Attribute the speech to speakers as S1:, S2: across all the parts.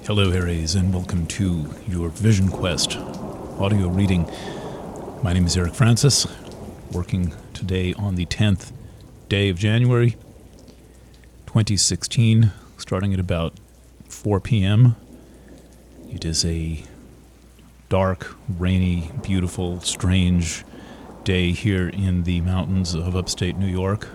S1: Hello, Aries, and welcome to your Vision Quest audio reading. My name is Eric Francis, working today on the 10th day of January, 2016, starting at about 4 p.m. It is a dark, rainy, beautiful, strange day here in the mountains of upstate New York.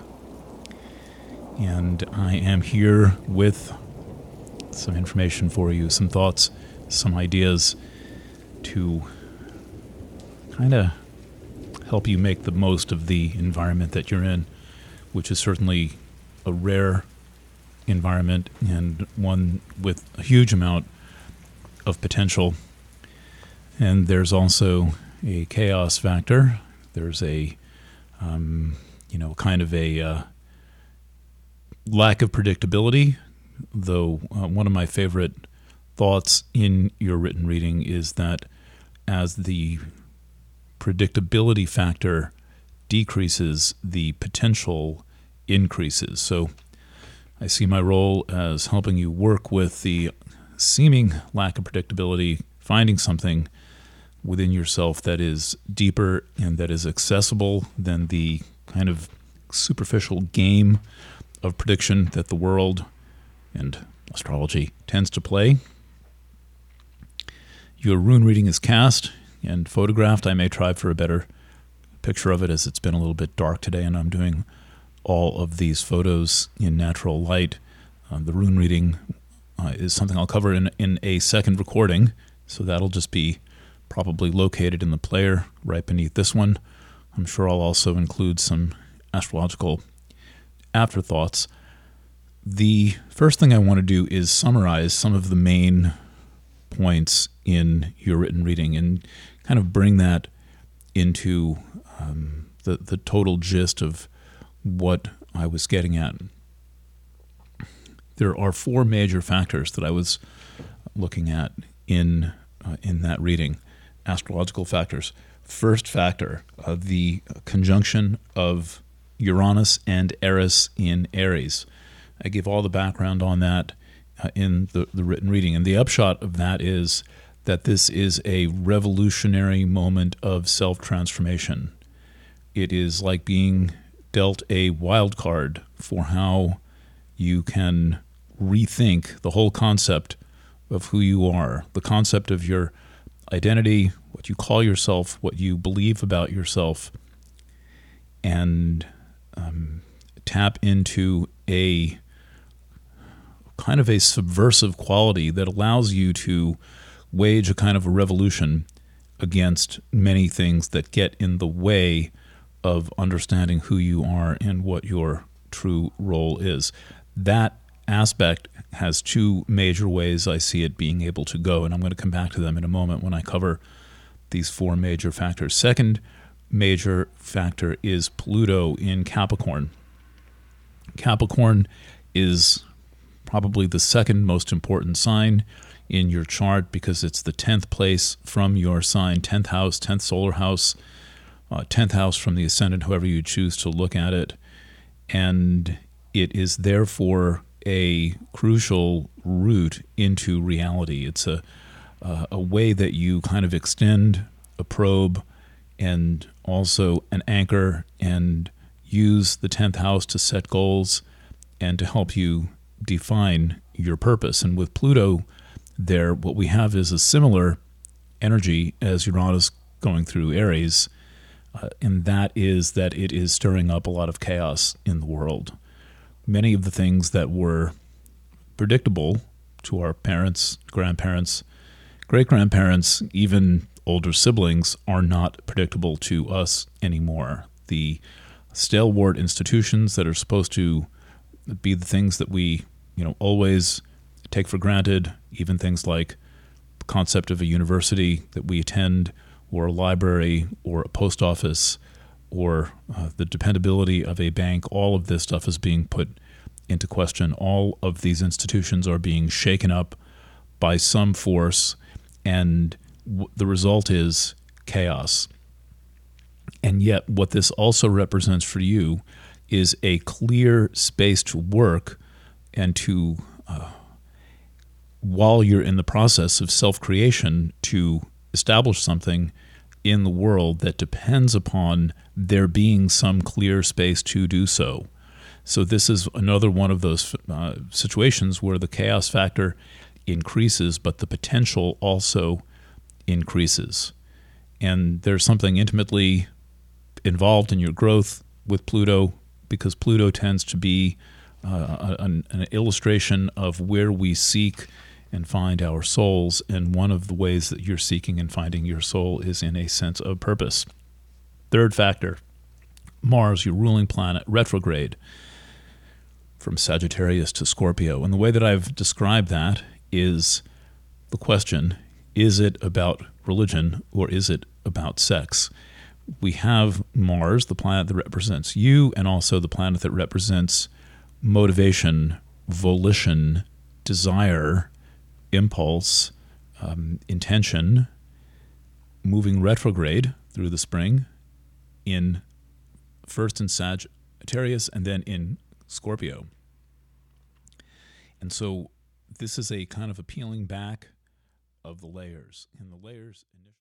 S1: And I am here with some information for you, some thoughts, some ideas to kind of help you make the most of the environment that you're in, which is certainly a rare environment and one with a huge amount of potential. And there's also a chaos factor. There's a, kind of a lack of predictability. Though one of my favorite thoughts in your written reading is that as the predictability factor decreases, the potential increases. So I see my role as helping you work with the seeming lack of predictability, finding something within yourself that is deeper and that is accessible than the kind of superficial game of prediction that the world and astrology tends to play. Your rune reading is cast and photographed. I may try for a better picture of it, as it's been a little bit dark today and I'm doing all of these photos in natural light. The rune reading is something I'll cover in a second recording, so that'll just be probably located in the player right beneath this one. I'm sure I'll also include some astrological afterthoughts. The first thing I want to do is summarize some of the main points in your written reading and kind of bring that into the total gist of what I was getting at. There are four major factors that I was looking at in that reading, astrological factors. First factor, the conjunction of Uranus and Eris in Aries. I give all the background on that in the written reading. And the upshot of that is that this is a revolutionary moment of self-transformation. It is like being dealt a wild card for how you can rethink the whole concept of who you are, the concept of your identity, what you call yourself, what you believe about yourself, and tap into a kind of a subversive quality that allows you to wage a kind of a revolution against many things that get in the way of understanding who you are and what your true role is. That aspect has two major ways I see it being able to go, and I'm going to come back to them in a moment when I cover these four major factors. Second major factor is Pluto in Capricorn. Capricorn is probably the second most important sign in your chart because it's the 10th place from your sign, 10th house, 10th solar house, 10th house from the ascendant, however you choose to look at it. And it is therefore a crucial route into reality. It's a way that you kind of extend a probe and also an anchor and use the 10th house to set goals and to help you define your purpose. And with Pluto there, what we have is a similar energy as Uranus going through Aries, and that is that it is stirring up a lot of chaos in the world. Many of the things that were predictable to our parents, grandparents, great-grandparents, even older siblings are not predictable to us anymore. The stalwart institutions that are supposed to be the things that we always take for granted, even things like the concept of a university that we attend, or a library, or a post office, or the dependability of a bank, all of this stuff is being put into question. All of these institutions are being shaken up by some force, and the result is chaos. And yet what this also represents for you is a clear space to work and to while you're in the process of self-creation to establish something in the world that depends upon there being some clear space to do so. So this is another one of those situations where the chaos factor increases, but the potential also increases. And there's something intimately involved in your growth with Pluto, because Pluto tends to be an illustration of where we seek and find our souls. And one of the ways that you're seeking and finding your soul is in a sense of purpose. Third factor, Mars, your ruling planet, retrograde from Sagittarius to Scorpio. And the way that I've described that is the question, is it about religion or is it about sex? We have Mars, the planet that represents you, and also the planet that represents motivation, volition, desire, impulse, intention, moving retrograde through the spring first in Sagittarius and then in Scorpio. And so this is a kind of a peeling back of the layers. And the layers